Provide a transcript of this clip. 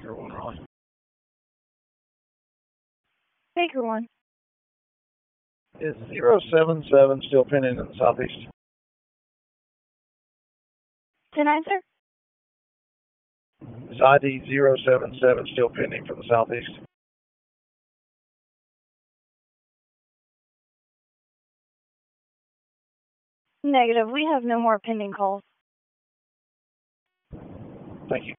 Baker 1 Raleigh. Baker 1. Is 077 still pending in the southeast? 10-9, sir? Is ID 077 still pending from the southeast? Negative. We have no more pending calls. Thank you.